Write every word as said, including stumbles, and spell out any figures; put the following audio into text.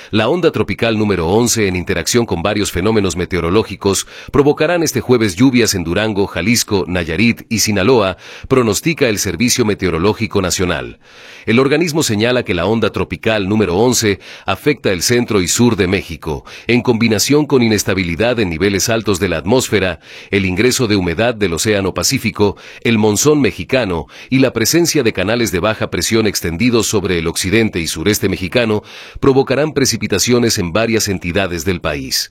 La onda tropical número once, en interacción con varios fenómenos meteorológicos, provocarán este jueves lluvias en Durango, Jalisco, Nayarit y Sinaloa, pronostica el Servicio Meteorológico Nacional. El organismo señala que la onda tropical número once afecta el centro y sur de México, en combinación con inestabilidad en niveles altos de la atmósfera, el ingreso de humedad del Océano Pacífico, el monzón mexicano y la presencia de canales de baja presión extendidos sobre el occidente y sureste mexicano, provocarán precipitaciones en varias entidades del país.